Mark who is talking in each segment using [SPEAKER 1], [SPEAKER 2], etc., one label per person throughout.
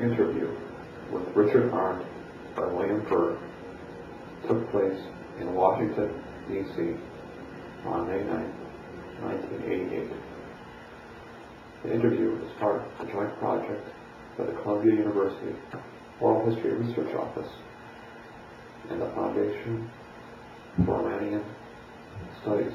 [SPEAKER 1] interview with Richard Arndt by William Burr took place in Washington, D.C. on May 9, 1988. The interview is part of a joint project by the Columbia University Oral History Research Office and the Foundation for Iranian Studies.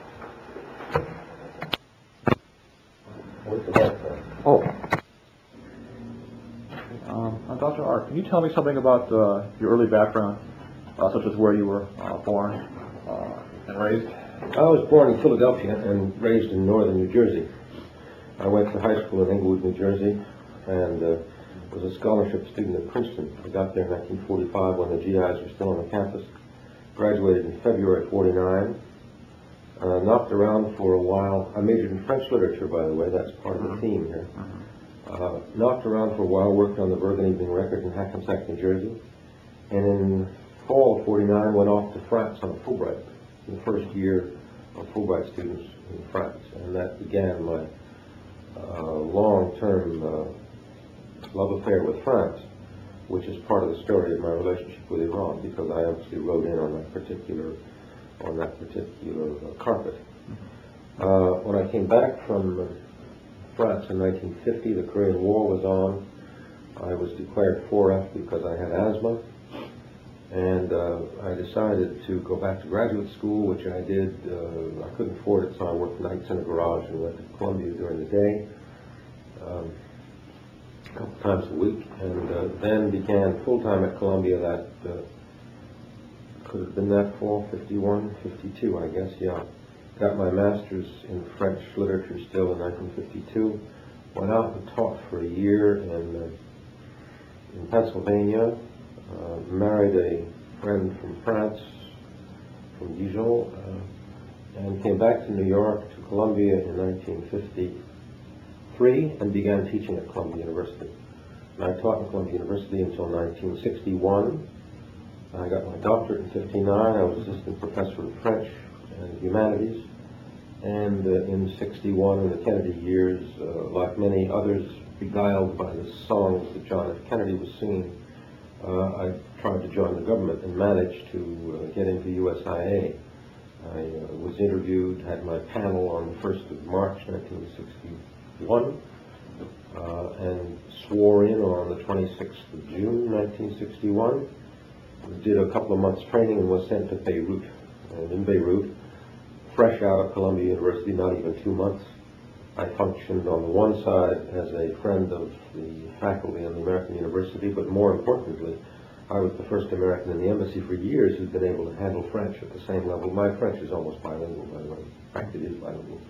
[SPEAKER 1] Dr. Arndt, can you tell me something about your early background, such as where you were born and raised?
[SPEAKER 2] I was born in Philadelphia and raised in northern New Jersey. I went to high school in Englewood, New Jersey, and was a scholarship student at Princeton. I got there in 1945 when the GIs were still on the campus. Graduated in February '49. Knocked around for a while. I majored in French literature, by the way. That's part of the theme here. Knocked around for a while, worked on the Bergen Evening Record in Hackensack, New Jersey. And in fall of '49, went off to France on a Fulbright, the first year of Fulbright students in France. And that began my long-term love affair with France, which is part of the story of my relationship with Iran, because I actually rode in on that particular carpet. When I came back from France in 1950, the Korean War was on. I was declared 4F because I had asthma, and I decided to go back to graduate school, which I did. I couldn't afford it, so I worked nights in a garage and went to Columbia during the day, a couple times a week, and then began full-time at Columbia. That could have been that fall, 51, 52, I guess, yeah. Got my master's in French literature still in 1952. Went out and taught for a year in Pennsylvania. Married a friend from France, from Dijon, and came back to New York, to Columbia in 1953, and began teaching at Columbia University. And I taught at Columbia University until 1961. I got my doctorate in '59. I was assistant professor of French and Humanities. And in '61, in the Kennedy years, like many others, beguiled by the songs that John F. Kennedy was singing, I tried to join the government and managed to get into USIA. I was interviewed, had my panel on the 1st of March 1961, and swore in on the 26th of June 1961. Did a couple of months training and was sent to Beirut. And in Beirut, fresh out of Columbia University, not even 2 months, I functioned on the one side as a friend of the faculty in the American University, but more importantly, I was the first American in the embassy for years who's been able to handle French at the same level. My French is almost bilingual, by the way. In fact, it is bilingual.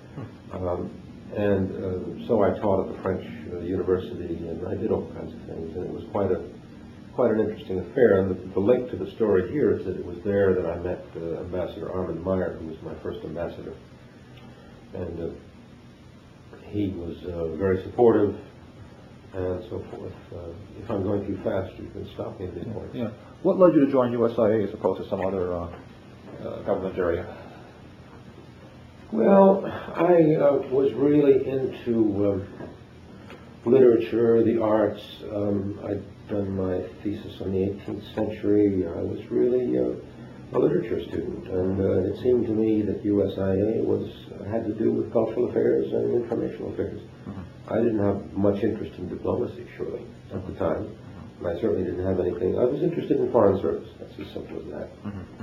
[SPEAKER 2] So I taught at the French University, and I did all kinds of things, and it was quite an interesting affair. And the link to the story here is that it was there that I met Ambassador Armand Meyer, who was my first ambassador. And he was very supportive and so forth. If I'm going too fast, you can stop me at this point.
[SPEAKER 1] Yeah. What led you to join USIA as opposed to some other government area?
[SPEAKER 2] Well, I was really into literature, the arts. I'd done my thesis on the 18th century. I was really a literature student, and it seemed to me that USIA had to do with cultural affairs and informational affairs. I didn't have much interest in diplomacy, surely, at the time. And I certainly didn't have anything. I was interested in foreign service. That's as simple as that.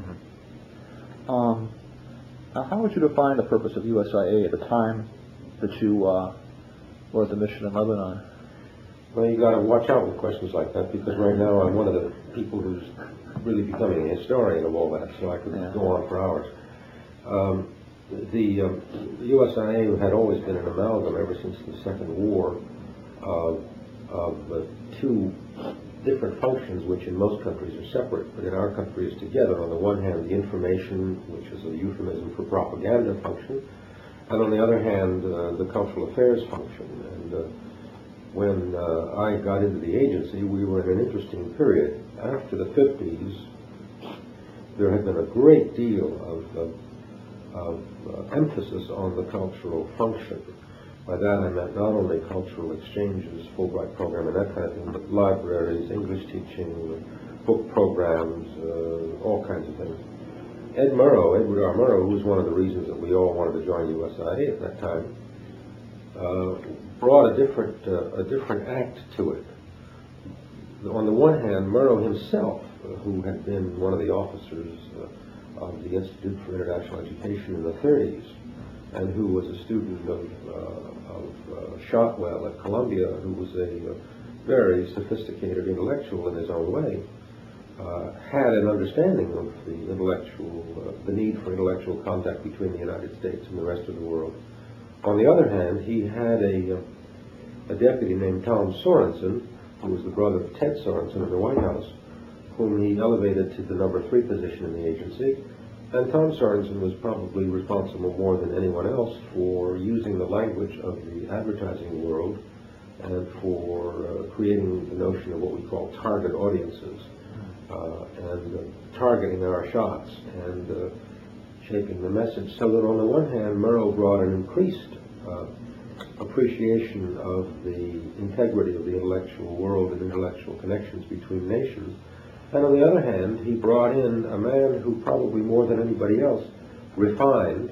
[SPEAKER 1] How would you define the purpose of USIA at the time that you were at the mission in Lebanon?
[SPEAKER 2] Well, you got to watch out with questions like that, because right now I'm one of the people who's really becoming a historian of all that, so I could go on for hours. The USIA had always been an amalgam ever since the Second War of two different functions, which in most countries are separate, but in our country is together. On the one hand, the information, which is a euphemism for propaganda function, and on the other hand, the cultural affairs function. And when I got into the agency, we were in an interesting period. After the 50s, there had been a great deal of emphasis on the cultural function. By that I meant not only cultural exchanges, Fulbright program and that kind of thing, but libraries, English teaching, book programs, all kinds of things. Edward R. Murrow, who was one of the reasons that we all wanted to join USIA at that time, brought a different act to it. On the one hand, Murrow himself, who had been one of the officers of the Institute for International Education in the 30s, and who was a student of Shotwell at Columbia, who was a very sophisticated intellectual in his own way, had an understanding of the need for intellectual contact between the United States and the rest of the world. On the other hand, he had a deputy named Tom Sorensen, who was the brother of Ted Sorensen in the White House, whom he elevated to the number 3 position in the agency. And Tom Sorensen was probably responsible more than anyone else for using the language of the advertising world and for creating the notion of what we call target audiences, and targeting our shots and shaping the message. So that on the one hand, Murrow brought an increased appreciation of the integrity of the intellectual world and intellectual connections between nations. And on the other hand, he brought in a man who probably more than anybody else refined,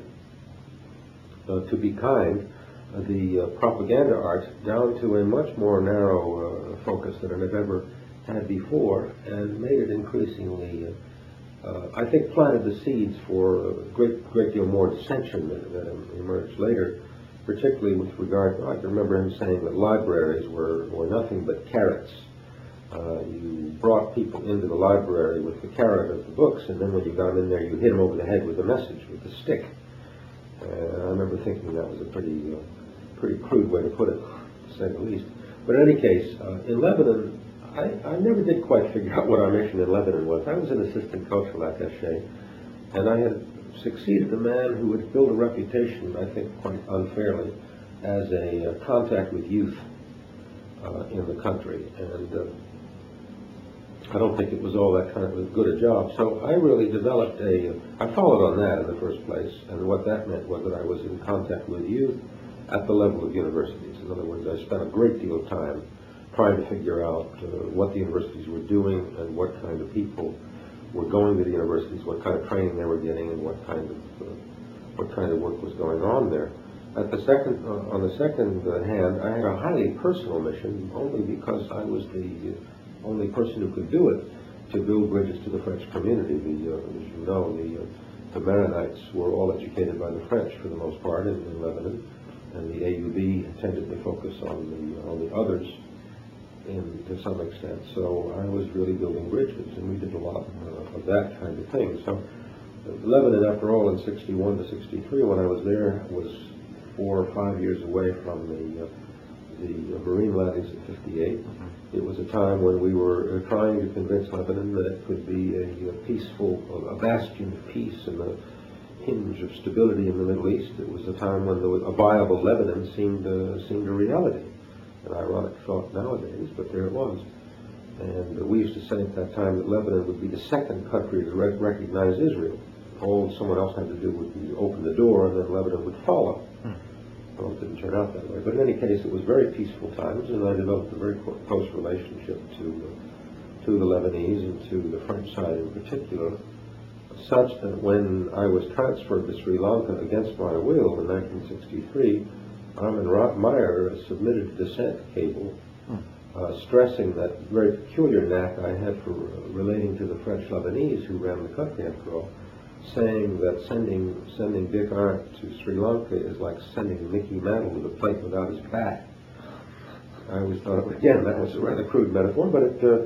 [SPEAKER 2] to be kind, the propaganda art down to a much more narrow focus than it had ever had before, and made it increasingly, I think, planted the seeds for a great deal more dissension that emerged later, particularly with regard to, I can remember him saying that libraries were nothing but carrots. You brought people into the library with the carrot of the books, and then when you got them in there, you hit them over the head with the message, with the stick. I remember thinking that was a pretty crude way to put it, to say the least. But in any case, in Lebanon, I never did quite figure out what our mission in Lebanon was. I was an assistant cultural attaché, and I had succeeded a man who had built a reputation, I think quite unfairly, as a contact with youth in the country. And I don't think it was all that kind of good a job. So I really developed I followed on that in the first place, and what that meant was that I was in contact with youth at the level of universities. In other words, I spent a great deal of time trying to figure out what the universities were doing and what kind of people were going to the universities, what kind of training they were getting, and what kind of work was going on there. On the second hand, I had a highly personal mission, only because I was the only person who could do it, to build bridges to the French community. As you know, the Maronites were all educated by the French for the most part in Lebanon, and the AUB tended to focus on the others to some extent. So I was really building bridges, and we did a lot of that kind of thing. So Lebanon, after all, in 61 to 63, when I was there, was 4 or 5 years away from the Marine levees of 58. It was a time when we were trying to convince Lebanon that it could be a peaceful, a bastion of peace and a hinge of stability in the Middle East. It was a time when a viable Lebanon seemed a reality. An ironic thought nowadays, but there it was. And we used to say at that time that Lebanon would be the second country to recognize Israel. All someone else had to do would be open the door, and then Lebanon would follow. Well, it didn't turn out that way. But in any case, it was very peaceful times, and I developed a very close relationship to the Lebanese and to the French side in particular, such that when I was transferred to Sri Lanka against my will in 1963, Armin Meyer submitted a dissent cable stressing that very peculiar knack I had for relating to the French Lebanese who ran the country after all, saying that sending Dick Arndt to Sri Lanka is like sending Mickey Mantle to the plate without his bat. I always thought, again, that was a rather crude metaphor, but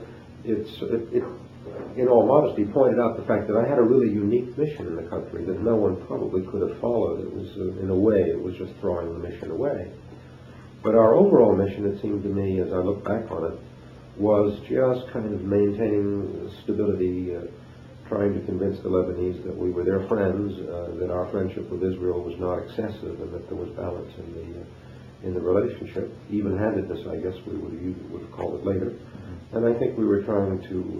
[SPEAKER 2] it in all modesty pointed out the fact that I had a really unique mission in the country that no one probably could have followed. It was, in a way, it was just throwing the mission away. But our overall mission, it seemed to me, as I look back on it, was just kind of maintaining stability, trying to convince the Lebanese that we were their friends, that our friendship with Israel was not excessive, and that there was balance in the relationship. Even-handedness, I guess we would have called it later. And I think we were trying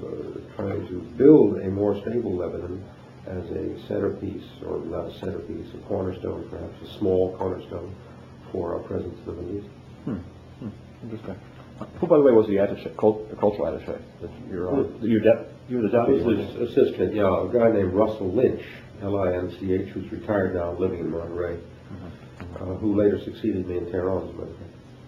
[SPEAKER 2] to build a more stable Lebanon as a centerpiece, or not a centerpiece, a cornerstone, perhaps a small cornerstone, before our presence in the Middle East.
[SPEAKER 3] Interesting. Who, by the way, was the attaché, the cultural attaché? That you're the
[SPEAKER 2] That
[SPEAKER 3] deputy?
[SPEAKER 2] was his assistant, yeah, a guy named Russell Lynch, L-I-N-C-H, who's retired now, living in Monterey, who later succeeded me in Tehran, as a matter of fact.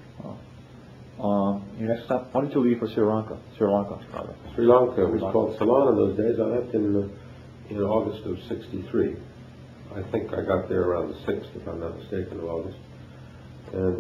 [SPEAKER 3] Your next stop, why did you leave for Sri Lanka? Sri Lanka, rather.
[SPEAKER 2] Sri Lanka was called Ceylon in those days. I left in August of '63. I think I got there around the 6th, if I'm not mistaken, of August. And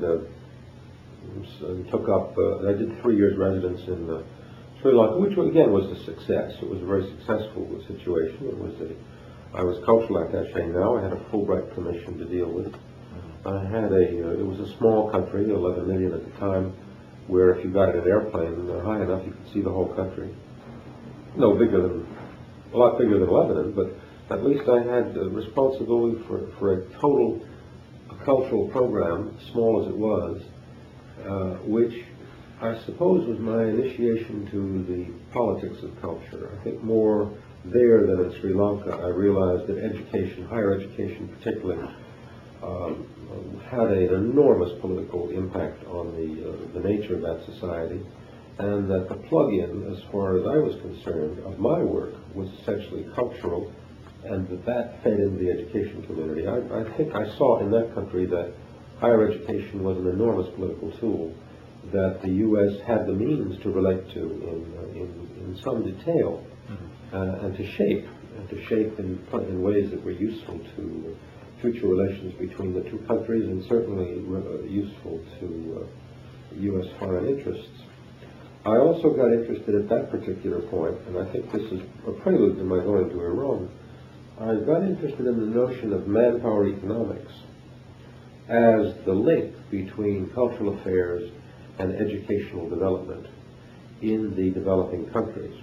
[SPEAKER 2] took up, I did 3 years residence in Sri Lanka, which again was a success. It was a very successful situation. I was cultural attaché now. I had a Fulbright commission to deal with. I had it was a small country, 11 million at the time, where if you got in an airplane high enough, you could see the whole country. A lot bigger than Lebanon, but at least I had responsibility for a total cultural program, small as it was, which I suppose was my initiation to the politics of culture. I think more there than in Sri Lanka, I realized that education, higher education particularly, had an enormous political impact on the nature of that society, and that the plug-in, as far as I was concerned, of my work was essentially cultural, and that fed into the education community. I think I saw in that country that higher education was an enormous political tool that the U.S. had the means to relate to in some detail, and to shape in ways that were useful to future relations between the two countries, and certainly useful to U.S. foreign interests. I also got interested at that particular point, and I think this is a prelude to my going to Iran. I got interested in the notion of manpower economics as the link between cultural affairs and educational development in the developing countries.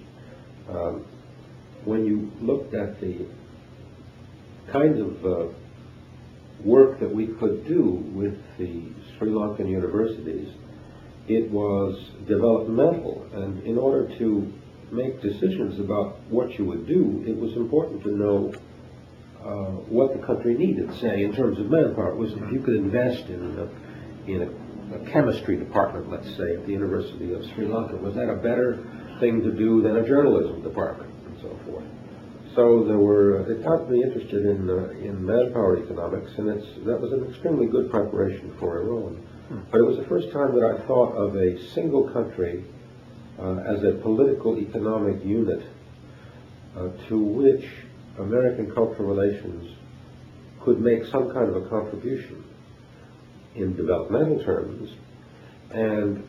[SPEAKER 2] When you looked at the kind of work that we could do with the Sri Lankan universities, it was developmental, and in order to make decisions about what you would do, it was important to know what the country needed, say, in terms of manpower. It was if you could invest in a chemistry department, let's say, at the University of Sri Lanka, was that a better thing to do than a journalism department, and so forth. So it got me interested in manpower economics, and that was an extremely good preparation for Iran. But it was the first time that I thought of a single country as a political economic unit to which American cultural relations could make some kind of a contribution in developmental terms, and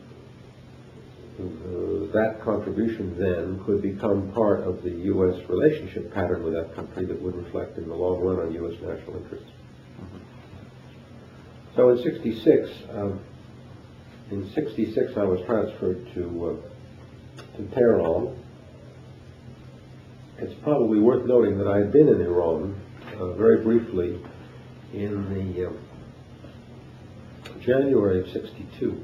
[SPEAKER 2] that contribution then could become part of the U.S. relationship pattern with that country that would reflect in the long run on U.S. national interests. So in '66, I was transferred to Tehran. It's probably worth noting that I had been in Iran very briefly in the January of '62.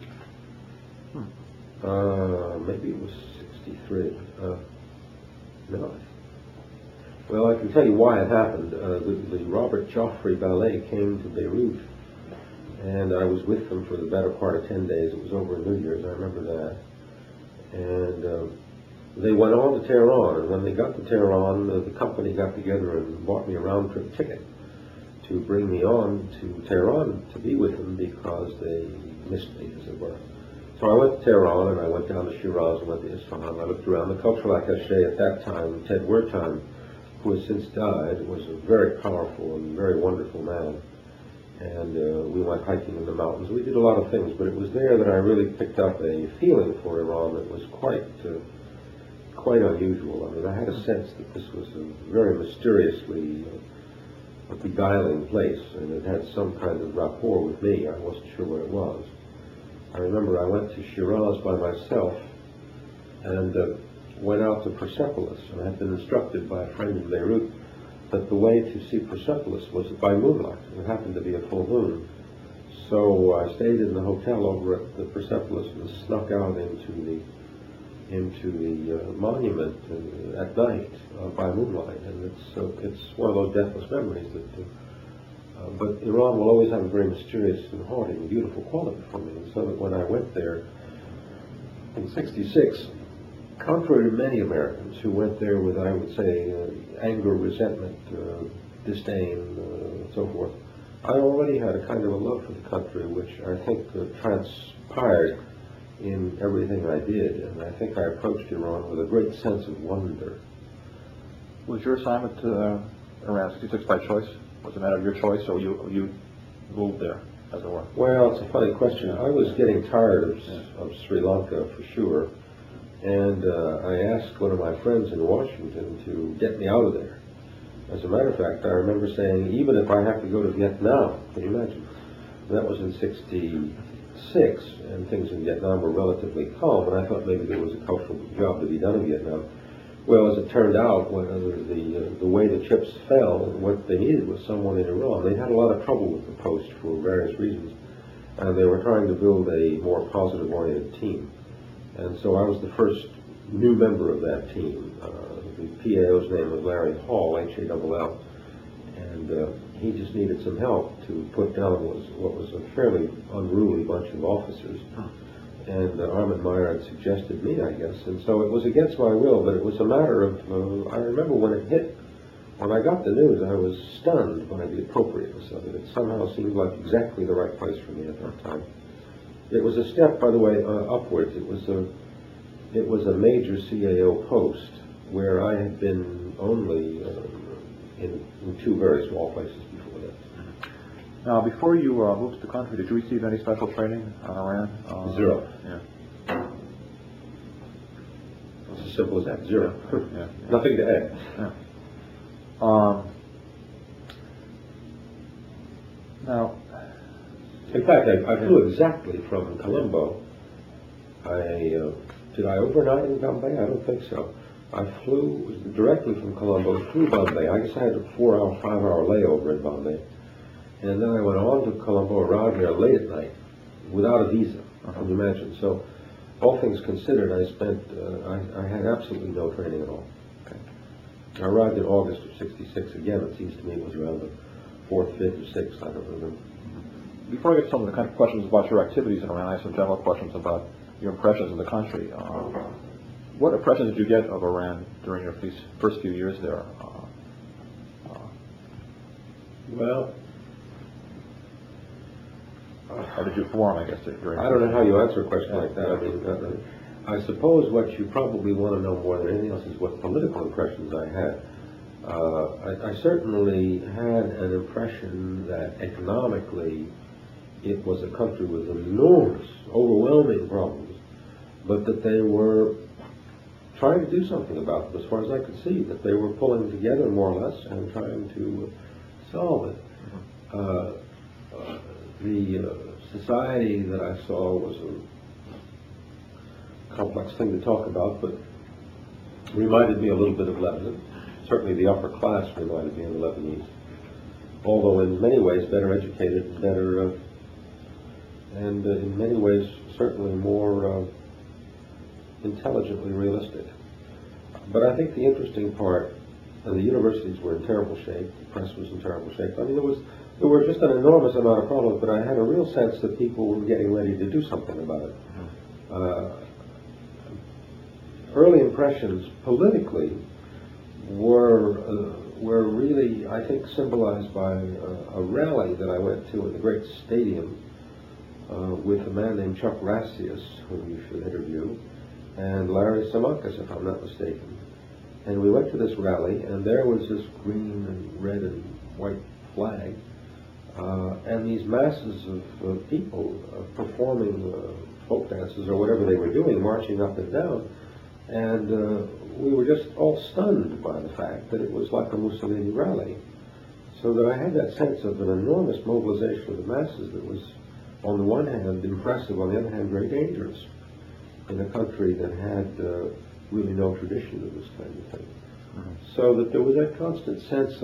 [SPEAKER 2] Maybe it was '63. No. Well, I can tell you why it happened. The Robert Joffrey Ballet came to Beirut, and I was with them for the better part of 10 days. It was over New Year's, I remember that. And they went on to Tehran, and when they got to Tehran, the company got together and bought me a round-trip ticket to bring me on to Tehran to be with them because they missed me, as it were. So I went to Tehran, and I went down to Shiraz and went to Isfahan. I looked around. The cultural attaché at that time, Ted Wertheim, who has since died, was a very powerful and very wonderful man. And we went hiking in the mountains. We did a lot of things, but it was there that I really picked up a feeling for Iran that was quite unusual. I mean, I had a sense that this was a very mysteriously beguiling place, and it had some kind of rapport with me. I wasn't sure what it was. I remember I went to Shiraz by myself and went out to Persepolis, and I had been instructed by a friend in Beirut that the way to see Persepolis was by moonlight. It happened to be a full moon. So I stayed in the hotel over at the Persepolis and snuck out into the monument at night by moonlight. And it's one of those deathless memories that But Iran will always have a very mysterious and haunting and beautiful quality for me. And so that when I went there in '66, contrary to many Americans who went there with, I would say, anger, resentment, disdain, and so forth, I already had a kind of a love for the country, which I think transpired in everything I did. And I think I approached Iran with a great sense of wonder.
[SPEAKER 3] Was your assignment to Iran '66 by choice? Was it a matter of your choice, or you moved there, as it were?
[SPEAKER 2] Well, it's a funny question. I was getting tired of Sri Lanka for sure, and I asked one of my friends in Washington to get me out of there. As a matter of fact, I remember saying, even if I have to go to Vietnam, can you imagine? That was in '66, and things in Vietnam were relatively calm, and I thought maybe there was a cultural job to be done in Vietnam. Well, as it turned out, when the way the chips fell, what they needed was someone in Iran. They had a lot of trouble with the post for various reasons, and they were trying to build a more positive-oriented team. And so I was the first new member of that team. The PAO's name was Larry Hall, H-A-L-L, and he just needed some help to put down what was a fairly unruly bunch of officers. And Armin Meyer had suggested me, I guess, and so it was against my will, but it was a matter of, I remember when it hit, when I got the news, I was stunned by the appropriateness of it. It somehow seemed like exactly the right place for me at that time. It was a step, by the way, upwards. It was a major CAO post where I had been only in two very small places before that.
[SPEAKER 3] Now, before you moved to the country, did you receive any special training on Iran?
[SPEAKER 2] Zero.
[SPEAKER 3] Yeah.
[SPEAKER 2] It's as simple as that. Zero.
[SPEAKER 3] Yeah.
[SPEAKER 2] Nothing to add.
[SPEAKER 3] Yeah. Now,
[SPEAKER 2] in fact, I flew exactly from Colombo. Did I overnight in Bombay? I don't think so. I flew directly from Colombo through Bombay. I guess I had a 4-hour, 5-hour layover in Bombay. And then I went on to Colombo, arrived there late at night, without a visa, can you imagine? So, all things considered, I had absolutely no training at all.
[SPEAKER 3] Okay.
[SPEAKER 2] I arrived in August of '66 again. It seems to me it was around the 4th, 5th, or 6th, I don't remember.
[SPEAKER 3] Before I get to some of the kind of questions about your activities in Iran, I have some general questions about your impressions of the country. What impressions did you get of Iran during your first few years there?
[SPEAKER 2] Well,
[SPEAKER 3] how did you form, I guess, during...
[SPEAKER 2] I don't know how you answer a question like that. I mean, I suppose what you probably want to know more than anything else is what political impressions I had. I certainly had an impression that economically it was a country with enormous, overwhelming problems, but that they were trying to do something about them as far as I could see, that they were pulling together more or less and trying to solve it. The society that I saw was a complex thing to talk about, but reminded me a little bit of Lebanon. Certainly the upper class reminded me of the Lebanese, although in many ways better educated and better, and in many ways certainly more intelligently realistic. But I think the interesting part, the universities were in terrible shape, the press was in terrible shape. I mean, there were just an enormous amount of problems, but I had a real sense that people were getting ready to do something about it. Early impressions politically were really, I think, symbolized by a rally that I went to in the great stadium with a man named Chuck Rassius, whom you should interview, and Larry Samakas, if I'm not mistaken. And we went to this rally, and there was this green and red and white flag, and these masses of people performing folk dances or whatever they were doing, marching up and down. And we were just all stunned by the fact that it was like a Mussolini rally. So that I had that sense of an enormous mobilization of the masses that was, on the one hand, impressive, on the other hand, very dangerous in a country that had really no tradition of this kind of thing. So that there was that constant sense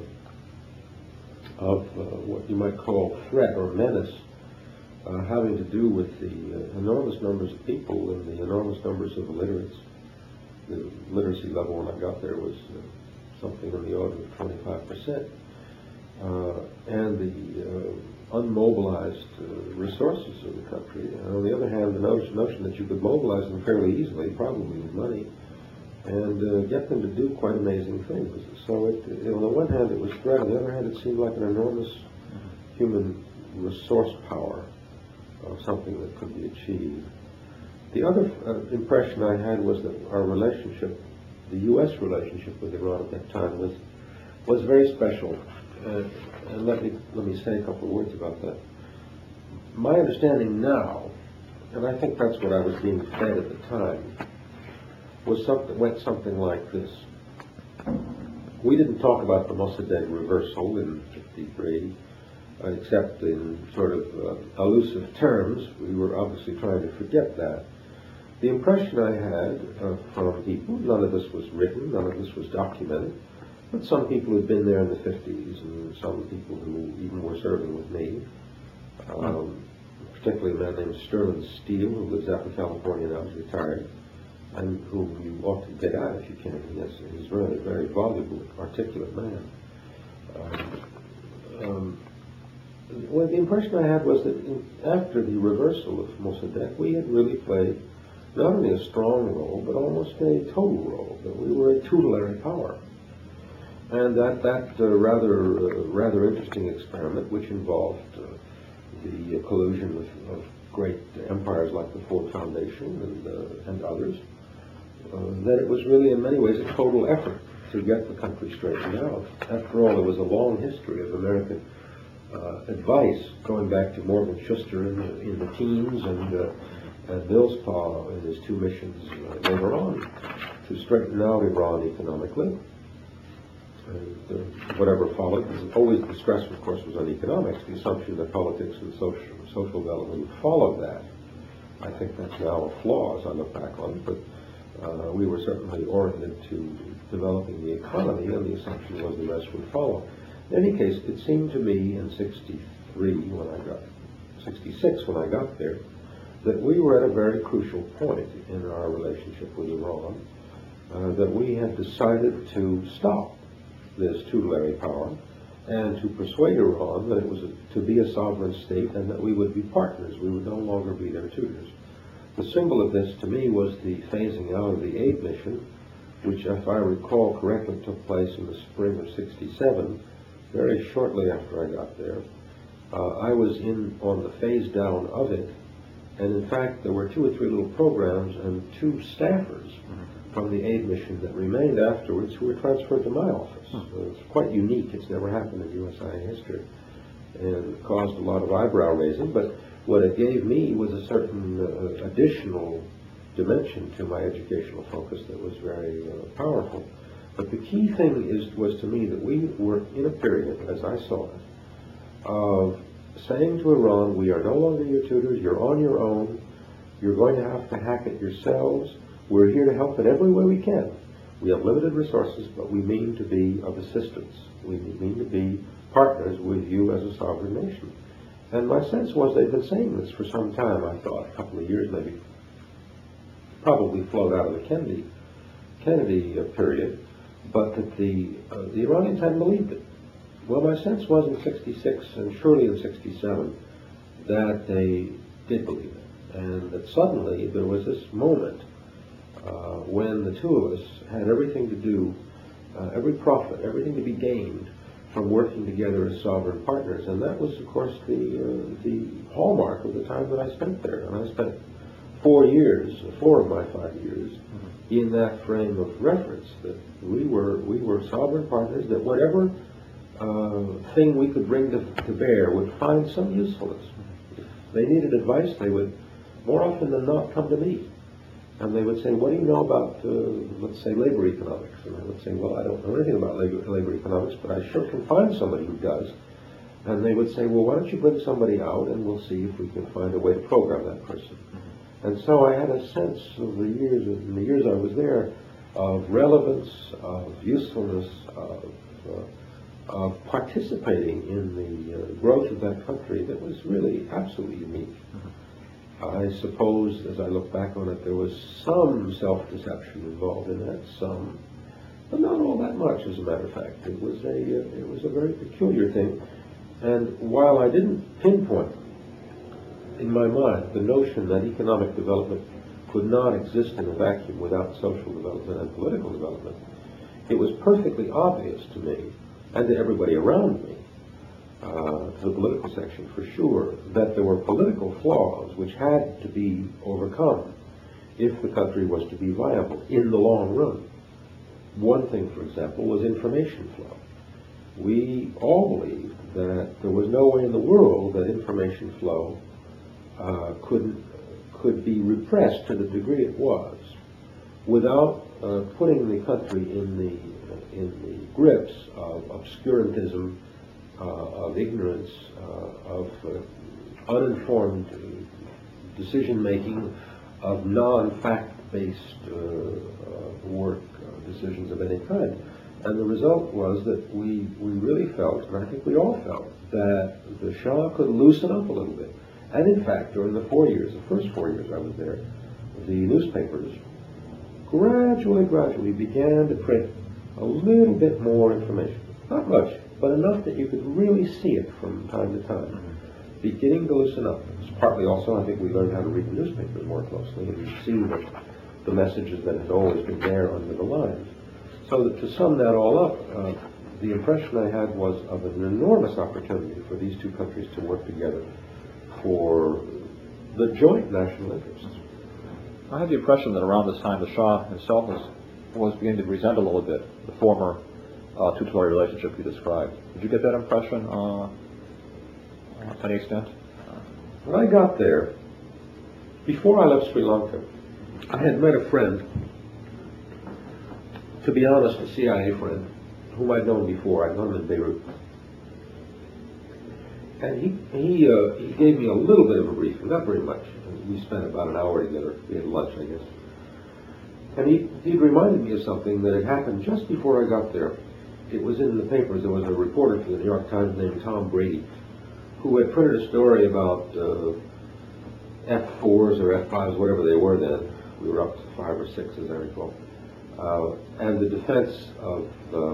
[SPEAKER 2] of what you might call threat or menace, having to do with the enormous numbers of people and the enormous numbers of illiterates. The literacy level when I got there was something on the order of 25%. and the unmobilized resources of the country. And on the other hand, the notion that you could mobilize them fairly easily, probably with money, and get them to do quite amazing things. So on the one hand it was threat, on the other hand it seemed like an enormous human resource power of something that could be achieved. The other impression I had was that our relationship, the U.S. relationship with Iran at that time, was very special. And let me say a couple of words about that. My understanding now, and I think that's what I was being fed at the time, went something like this. We didn't talk about the Mossadegh reversal in '53, except in sort of elusive terms. We were obviously trying to forget that. The impression I had from people, none of this was written, none of this was documented, but some people who'd been there in the 50s and some people who even were serving with me, particularly a man named Sterling Steele, who lives out in California now, he's retired, and who you ought to get out if you can. He's really a very voluble, articulate man. Well, the impression I had was that after the reversal of Mossadegh, we had really played not only a strong role, but almost a total role, that we were a tutelary power. And that rather interesting experiment, which involved the collusion of great empires like the Ford Foundation and others, that it was really in many ways a total effort to get the country straightened out. After all, there was a long history of American advice going back to Morgan Schuster in the teens and Millspaw in his two missions later on to straighten out Iran economically. And whatever followed, always the stress, of course, was on economics, the assumption that politics and social development would follow that. I think that's now a flaw as I look back on it, but we were certainly oriented to developing the economy, and the assumption was the rest would follow. In any case, it seemed to me in 66 when I got there, that we were at a very crucial point in our relationship with Iran, that we had decided to stop this tutelary power and to persuade Iran that it was to be a sovereign state and that we would be partners. We would no longer be their tutors. The symbol of this to me was the phasing out of the aid mission, which, if I recall correctly, took place in the spring of '67, very shortly after I got there. I was in on the phase down of it, and in fact there were 2 or 3 little programs and 2 staffers from the aid mission that remained afterwards who were transferred to my office. It's quite unique. It's never happened in USIA history, and it caused a lot of eyebrow raising, but what it gave me was a certain additional dimension to my educational focus that was very powerful. But the key thing was to me that we were in a period, as I saw it, of saying to Iran, we are no longer your tutors, you're on your own, you're going to have to hack it yourselves, we're here to help in every way we can. We have limited resources, but we mean to be of assistance. We mean to be partners with you as a sovereign nation. And my sense was they've been saying this for some time, I thought, a couple of years maybe. Probably flowed out of the Kennedy period, but that the Iranians hadn't believed it. Well, my sense was in '66 and surely in '67 that they did believe it, and that suddenly there was this moment when the 2 of us had everything to do, every profit, everything to be gained from working together as sovereign partners, and that was, of course, the hallmark of the time that I spent there. And I spent 4 of my 5 years, in that frame of reference, that we were sovereign partners, that whatever thing we could bring to bear would find some usefulness. If they needed advice, they would more often than not come to me. And they would say, what do you know about, let's say, labor economics? And I would say, well, I don't know anything about labor economics, but I sure can find somebody who does. And they would say, well, why don't you bring somebody out and we'll see if we can find a way to program that person. And so I had a sense of in the years I was there, of relevance, of usefulness, of participating in the growth of that country that was really absolutely unique. I suppose, as I look back on it, there was some self-deception involved in that, some. but not all that much, as a matter of fact. It was a very peculiar thing. And while I didn't pinpoint in my mind the notion that economic development could not exist in a vacuum without social development and political development, it was perfectly obvious to me and to everybody around me, to the political section for sure, that there were political flaws which had to be overcome if the country was to be viable in the long run. One thing, for example, was information flow. We all believed that there was no way in the world that information flow could be repressed to the degree it was without putting the country in the grips of obscurantism, of ignorance, of uninformed decision-making, of non-fact-based work, decisions of any kind. And the result was that we really felt, and I think we all felt, that the Shah could loosen up a little bit. And in fact, during the 4 years, the first 4 years I was there, the newspapers gradually began to print a little bit more information. Not much, but enough that you could really see it from time to time. Beginning to loosen up. It's partly also, I think, we learned how to read the newspapers more closely, and you see the messages that had always been there under the lines. So that to sum that all up, the impression I had was of an enormous opportunity for these two countries to work together for the joint national interests.
[SPEAKER 3] I had the impression that around this time the Shah himself was beginning to resent a little bit the former tutelary relationship you described. Did you get that impression to any extent?
[SPEAKER 2] When I got there, before I left Sri Lanka, I had met a friend, to be honest, a CIA friend, whom I'd known before. I'd known him in Beirut. And he gave me a little bit of a briefing, not very much. We spent about an hour together. We had lunch, I guess. And he'd reminded me of something that had happened just before I got there. It was in the papers. There was a reporter for the New York Times named Tom Brady, who had printed a story about F-4s or F-5s, whatever they were then. We were up to 5 or 6, as I recall. And the defense of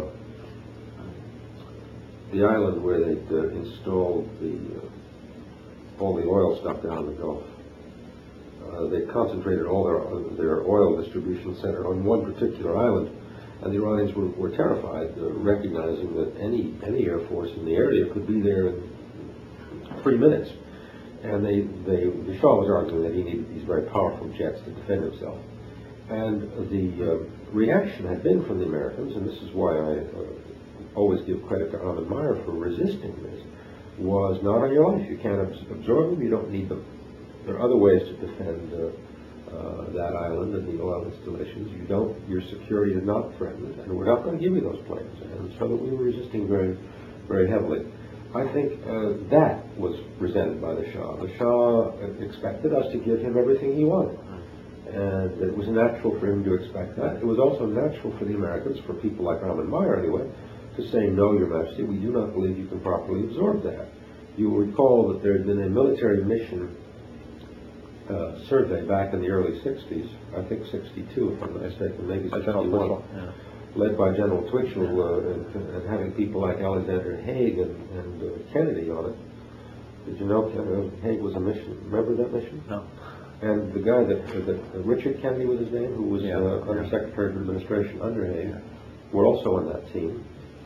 [SPEAKER 2] the island where they'd installed all the oil stuff down in the Gulf. They concentrated all their oil distribution center on one particular island, and the Iranians were terrified, recognizing that any air force in the area could be there in 3 minutes. And the Shah was arguing that he needed these very powerful jets to defend himself. And the reaction had been from the Americans, and this is why I always give credit to Ahmed Meyer for resisting this, was not on your life. You can't absorb them, you don't need them. There are other ways to defend that island and the oil installations. Your security is not threatened, and we're not going to give you those planes. And so that we were resisting very, very heavily. I think that was resented by the Shah. The Shah expected us to give him everything he wanted. And it was natural for him to expect that. It was also natural for the Americans, for people like Ahmed Meyer anyway, to say, no, Your Majesty, we do not believe you can properly absorb that. You will recall that there had been a military mission survey back in the early 60s, I think 62 if I'm not mistaken, maybe 61, led by General Twitchell and having people like Alexander Haig and Kennedy on it. Did you know Haig was a mission? Remember that mission?
[SPEAKER 3] No.
[SPEAKER 2] And the guy that Richard Kennedy was his name, who was Under Secretary of Administration under Haig, were also on that team.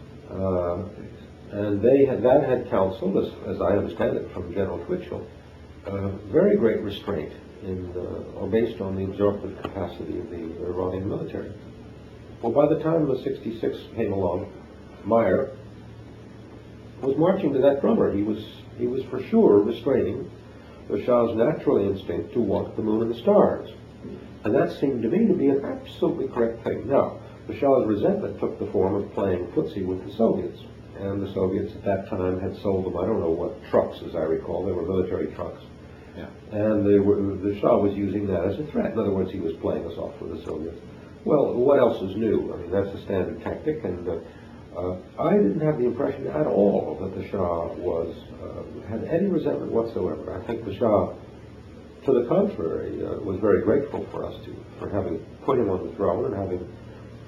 [SPEAKER 2] And that had counseled, as I understand it from General Twitchell, very great restraint based on the absorptive capacity of the Iranian military. Well, by the time the 66 came along, Meyer was marching to that drummer. He was for sure restraining the Shah's natural instinct to want the moon and the stars. And that seemed to me to be an absolutely correct thing. Now, the Shah's resentment took the form of playing footsie with the Soviets. And the Soviets at that time had sold them, I don't know what, trucks, as I recall. They were military trucks.
[SPEAKER 3] Yeah.
[SPEAKER 2] And the Shah was using that as a threat. In other words, he was playing us off with the Soviets. Well, what else is new? I mean, that's a standard tactic. And I didn't have the impression at all that the Shah had any resentment whatsoever. I think the Shah, to the contrary, was very grateful for having put him on the throne and having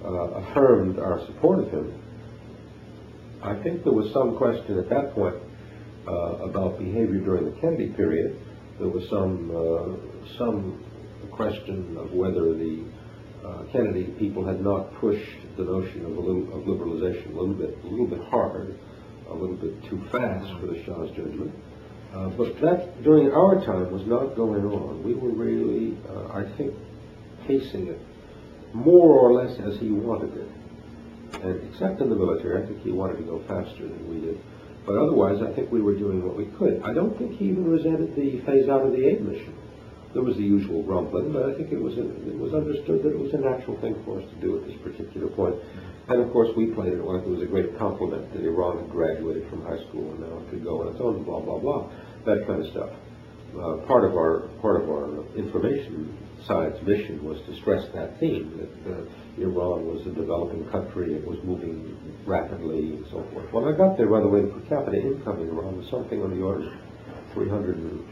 [SPEAKER 2] affirmed our support of him. I think there was some question at that point about behavior during the Kennedy period. There was some question of whether the Kennedy people had not pushed the notion of liberalization a little bit hard, a little bit too fast for the Shah's judgment. But that, during our time, was not going on. We were really, I think, pacing it more or less as he wanted it. And except in the military, I think he wanted to go faster than we did. But otherwise, I think we were doing what we could. I don't think he even resented the phase out of the aid mission. There was the usual grumbling, but I think it was understood that it was a natural thing for us to do at this particular point. And of course, we played it like it was a great compliment that Iran had graduated from high school and now it could go on its own, blah blah blah, that kind of stuff. Part of our information side's mission was to stress that theme that Iran was a developing country, it was moving rapidly and so forth. When I got there, by the way, the per capita income in Iran was something on the order of $300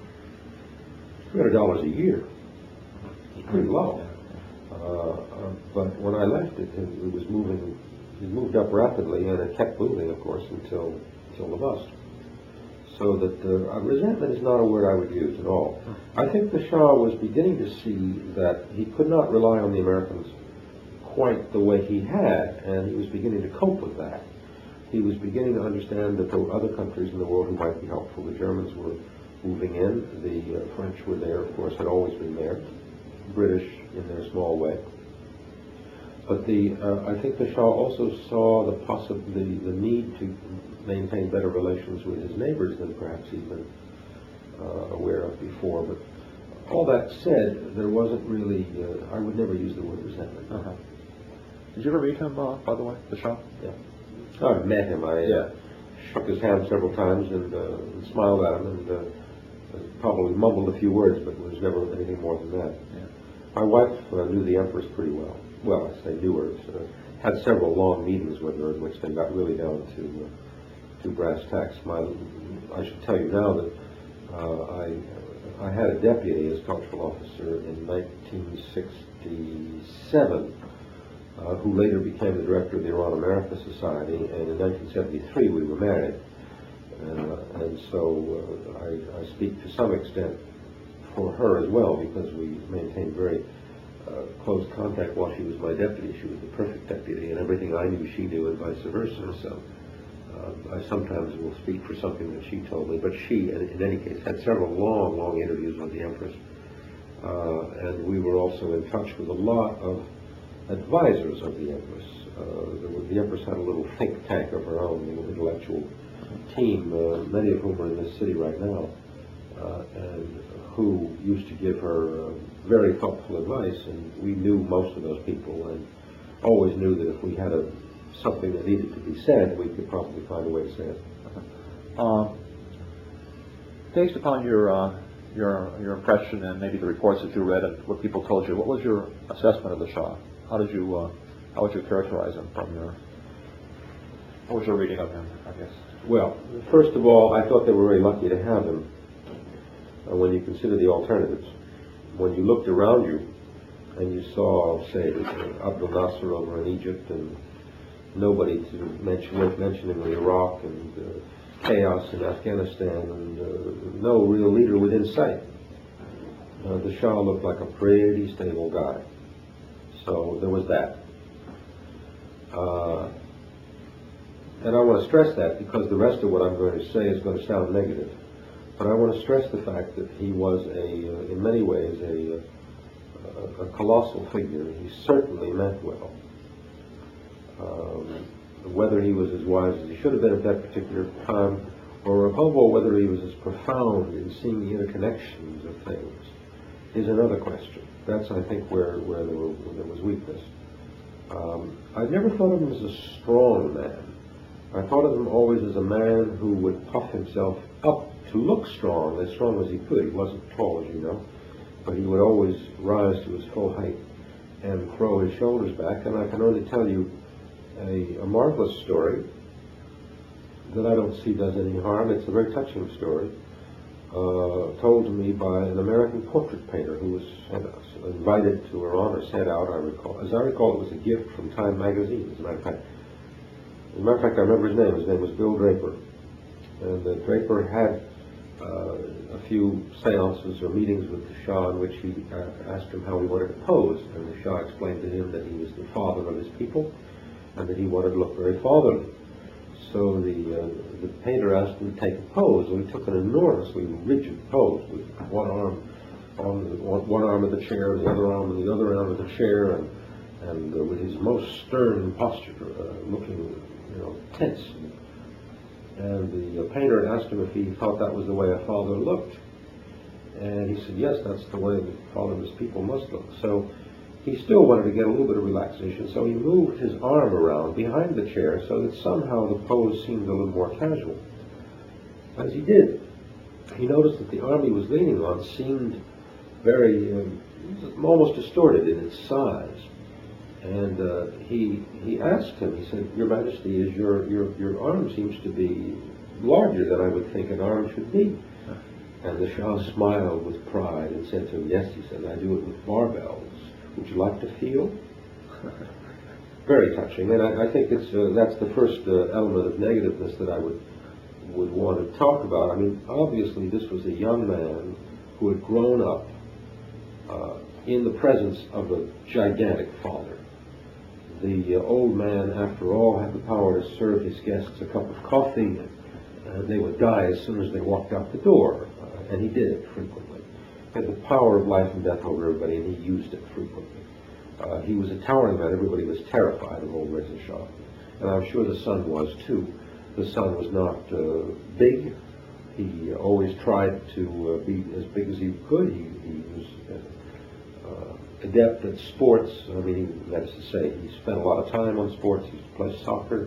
[SPEAKER 2] a year. It's pretty low. But when I left it was moving. It moved up rapidly, and it kept moving, of course, until the bust. So that resentment is not a word I would use at all. I think the Shah was beginning to see that he could not rely on the Americans quite the way he had, and he was beginning to cope with that. He was beginning to understand that there were other countries in the world who might be helpful. The Germans were moving in. The French were there, of course, had always been there. British in their small way. But I think the Shah also saw the need to maintain better relations with his neighbors than perhaps he'd been aware of before. But all that said, there wasn't really, I would never use the word resentment.
[SPEAKER 3] Uh-huh. Did you ever meet him, by the way, the Shah?
[SPEAKER 2] Yeah. I met him. I shook his hand several times and smiled at him and probably mumbled a few words, but there was never anything more than that.
[SPEAKER 3] Yeah.
[SPEAKER 2] My wife knew the Empress pretty well. Well, I say knew her. Had several long meetings with her in which they got really down to brass tacks. I should tell you now that I had a deputy as cultural officer in 1967 who later became the director of the Iran-America Society, and in 1973 we were married. And so I speak to some extent for her as well, because we maintained very close contact while she was my deputy. She was the perfect deputy, and everything I knew she knew, and vice versa. So I sometimes will speak for something that she told me, but she, in any case, had several long interviews with the Empress. And we were also in touch with a lot of advisors of the Empress. The Empress had a little think tank of her own, a little intellectual team, many of whom are in this city right now, and who used to give her very helpful advice, and we knew most of those people and always knew that if we had something that needed to be said, we could probably find a way to say it.
[SPEAKER 3] Based upon your impression and maybe the reports that you read and what people told you, what was your assessment of the Shah? How would you characterize him what was your reading of him, I guess?
[SPEAKER 2] Well, first of all, I thought they were very lucky to have him when you consider the alternatives. When you looked around you and you saw, say, Abdel Nasser over in Egypt, and nobody worth mentioning in Iraq, and chaos in Afghanistan, and no real leader within sight, the Shah looked like a pretty stable guy. So there was that. And I want to stress that because the rest of what I'm going to say is going to sound negative. But I want to stress the fact that he was in many ways, a colossal figure. He certainly meant well. Whether he was as wise as he should have been at that particular time, or above all, whether he was as profound in seeing the interconnections of things, is another question. That's, I think, where there was weakness. I never thought of him as a strong man. I thought of him always as a man who would puff himself up to look strong as he could. He wasn't tall, as you know, but he would always rise to his full height and throw his shoulders back. And I can only tell you a marvelous story that I don't see does any harm. It's a very touching story told to me by an American portrait painter who was invited to Iran, or sent out, I recall. As I recall, it was a gift from Time magazine, as a matter of fact. As a matter of fact, I remember his name. His name was Bill Draper. And Draper had a few seances or meetings with the Shah in which he asked him how he wanted to pose. And the Shah explained to him that he was the father of his people and that he wanted to look very fatherly. So the painter asked him to take a pose, and he took an enormously rigid pose with one arm on one arm of the chair, the other arm on the other arm of the chair, and with his most stern posture, looking, tense. And the painter asked him if he thought that was the way a father looked, and he said, yes, that's the way the father of his people must look. So he still wanted to get a little bit of relaxation, so he moved his arm around behind the chair so that somehow the pose seemed a little more casual. As he did, he noticed that the arm he was leaning on seemed very, almost distorted in its size. And he asked him, he said, Your Majesty, your arm seems to be larger than I would think an arm should be. And the Shah smiled with pride and said to him, yes, he said, I do it with barbells. Would you like to feel? Very touching, and I think that's the first element of negativeness that I would want to talk about. I mean, obviously, this was a young man who had grown up in the presence of a gigantic father. The old man, after all, had the power to serve his guests a cup of coffee, and they would die as soon as they walked out the door, and he did it frequently. He had the power of life and death over everybody, and he used it frequently. He was a towering man. Everybody was terrified of old Reza Shah, and I'm sure the son was too. The son was not big. He always tried to be as big as he could. He was adept at sports. I mean, that is to say, he spent a lot of time on sports. He used to play soccer.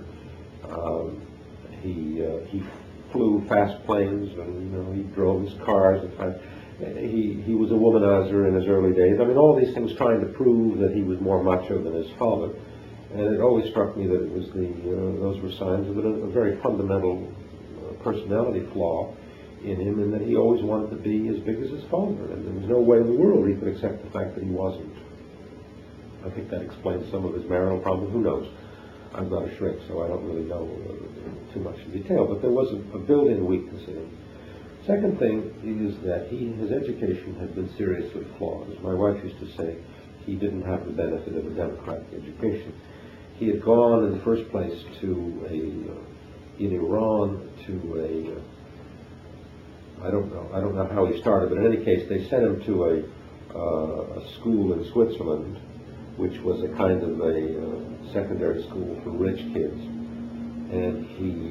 [SPEAKER 2] He flew fast planes, and he drove his cars. In fact, he was a womanizer in his early days. I mean, all these things trying to prove that he was more macho than his father. And it always struck me that it was those were signs of a very fundamental personality flaw in him, and that he always wanted to be as big as his father. And there was no way in the world he could accept the fact that he wasn't. I think that explains some of his marital problems. Who knows? I'm not a shrink, so I don't really know too much in detail. But there was a built-in weakness in him. Second thing is that his education had been seriously flawed. As my wife used to say, he didn't have the benefit of a democratic education. He had gone in the first place in Iran to I don't know how he started, but in any case, they sent him to a school in Switzerland, which was a kind of a secondary school for rich kids. And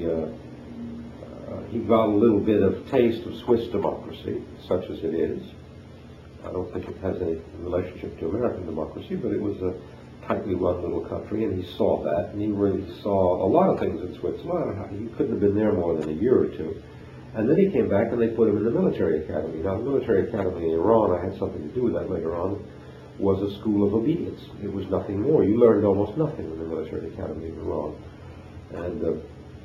[SPEAKER 2] he got a little bit of taste of Swiss democracy, such as it is. I don't think it has any relationship to American democracy, but it was a tightly run little country, and he saw that, and he really saw a lot of things in Switzerland. He couldn't have been there more than a year or two. And then he came back, and they put him in the military academy. Now, the military academy in Iran, I had something to do with that later on, was a school of obedience. It was nothing more. You learned almost nothing in the military academy in Iran. And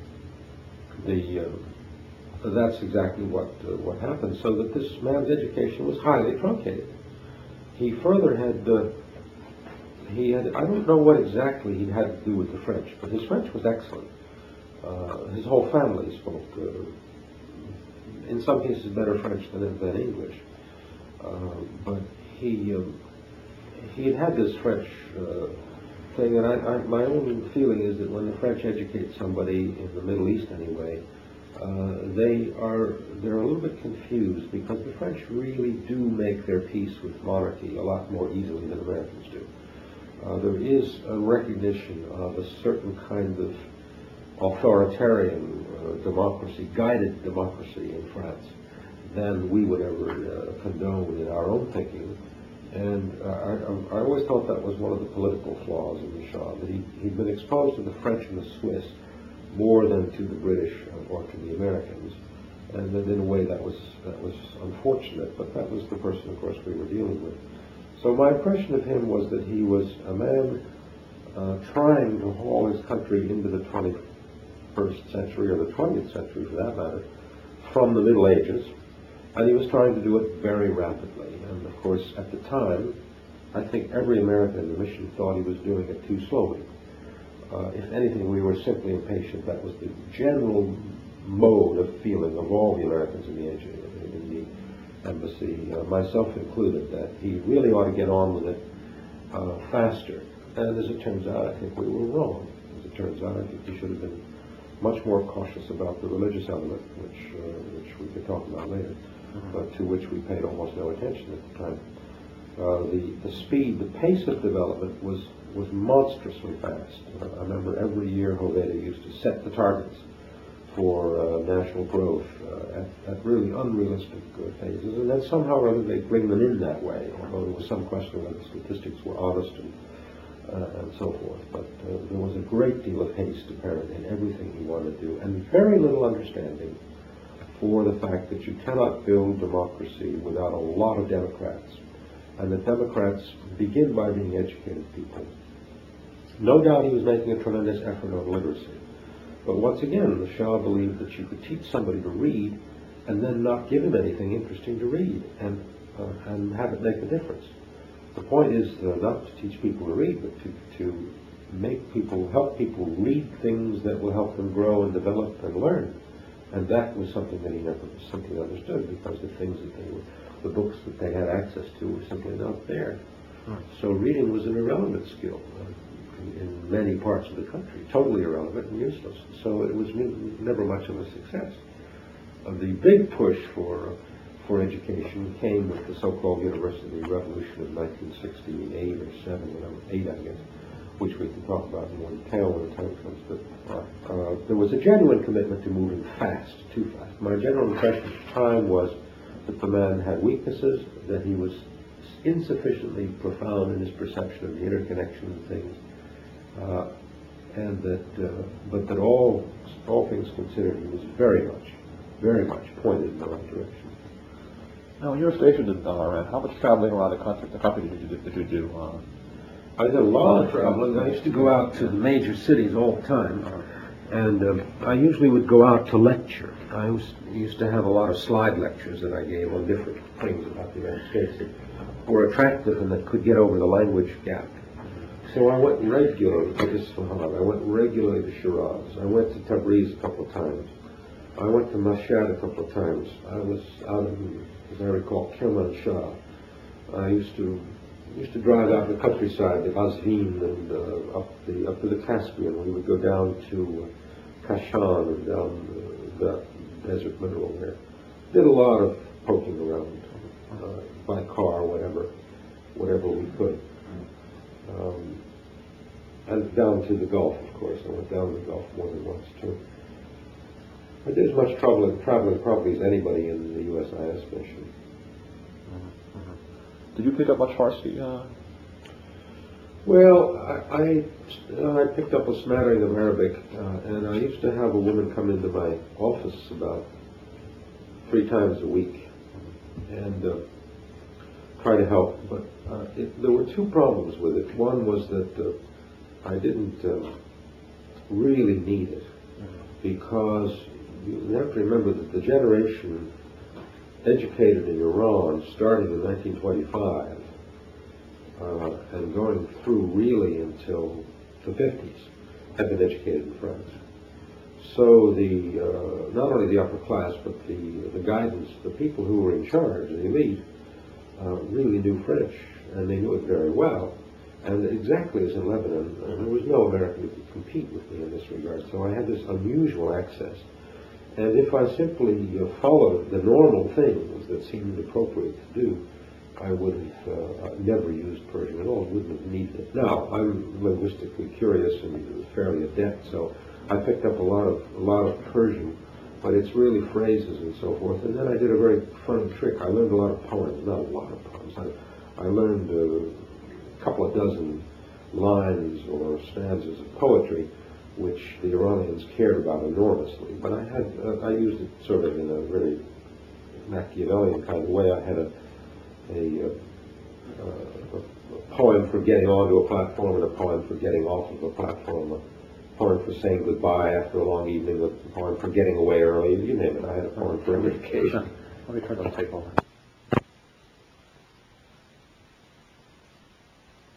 [SPEAKER 2] that's exactly what happened, so that this man's education was highly truncated. He further had, I don't know what exactly he had to do with the French, but his French was excellent. His whole family spoke, in some cases, better French than English. But he had this French thing, and my own feeling is that when the French educate somebody in the Middle East anyway, they're a little bit confused, because the French really do make their peace with monarchy a lot more easily than Americans do. There is a recognition of a certain kind of authoritarian democracy, guided democracy in France, than we would ever condone in our own thinking. And I always thought that was one of the political flaws in the Shah, that he'd been exposed to the French and the Swiss more than to the British or to the Americans, and that in a way that was unfortunate, but that was the person, of course, we were dealing with. So my impression of him was that he was a man trying to haul his country into the 21st century, or the 20th century for that matter, from the Middle Ages, And he was trying to do it very rapidly. And of course, at the time, I think every American in the mission thought he was doing it too slowly. If anything, we were simply impatient. That was the general mode of feeling of all the Americans in the embassy, myself included, that he really ought to get on with it faster. And as it turns out, I think we were wrong. As it turns out, I think he should have been much more cautious about the religious element, which we could talk about later, but to which we paid almost no attention at the time. The speed, the pace of development was monstrously fast. I remember every year Hoveda used to set the targets for national growth at really unrealistic phases, and then somehow or other they bring them in that way, although there was some question whether the statistics were honest and so forth. But there was a great deal of haste apparent in everything he wanted to do, and very little understanding for the fact that you cannot build democracy without a lot of Democrats, and that Democrats begin by being educated people. No doubt he was making a tremendous effort on literacy. But once again, the Shah believed that you could teach somebody to read and then not give him anything interesting to read and have it make a difference. The point is not to teach people to read, but to make people, help people read things that will help them grow and develop and learn. And that was something that he never simply understood, because the books that they had access to were simply not there. So reading was an irrelevant skill in many parts of the country, totally irrelevant and useless. So it was never much of a success. The big push for education came with the so-called University Revolution of 1968 or 8, I guess, which we can talk about in more detail when the time comes. But there was a genuine commitment to moving fast, too fast. My general impression at the time was that the man had weaknesses, that he was insufficiently profound in his perception of the interconnection of things, but that all things considered, he was very much pointed in the right direction.
[SPEAKER 3] Now, when you were stationed in Iran, how much traveling around the country did you do?
[SPEAKER 2] I did a lot of traveling. I used to go out to the major cities all the time, and I usually would go out to lecture. I used to have a lot of slide lectures that I gave on different things about the United States that were attractive and that could get over the language gap. So I went regularly to Isfahan. I went regularly to Shiraz. I went to Tabriz a couple of times. I went to Mashhad a couple of times. I was out in, as I recall, Kermanshah. I used to drive out the countryside, the Qazvin, and up to the Caspian. We would go down to Kashan and down the desert mineral there. Did a lot of poking around by car, whatever we could. And down to the Gulf, of course. I went down to the Gulf more than once, too. I did as much traveling probably as anybody in the USIS mission.
[SPEAKER 3] Did you pick up much Farsi?
[SPEAKER 2] Well, I picked up a smattering of Arabic, and I used to have a woman come into my office about 3 times a week and try to help. But there were 2 problems with it. One was that I didn't really need it, because you have to remember that the generation educated in Iran, starting in 1925 and going through really until the 50s, had been educated in French. So not only the upper class, but the guidance, the people who were in charge, the elite, really knew French, and they knew it very well. And exactly as in Lebanon, there was no American who could compete with me in this regard. So I had this unusual access. And if I simply followed the normal things that seemed appropriate to do, I would have never used Persian at all. I wouldn't have needed it. Now, I'm linguistically curious and fairly adept, so I picked up a lot of Persian, but it's really phrases and so forth. And then I did a very fun trick. I learned a lot of poems, not a lot of poems. I learned a couple of dozen lines or stanzas of poetry, which the Iranians cared about enormously. But I used it sort of in a very Machiavellian kind of way. I had a poem for getting onto a platform, and a poem for getting off of a platform, a poem for saying goodbye after a long evening, a poem for getting away early, you name it. I had a poem for every occasion.
[SPEAKER 3] Let me turn the tape over.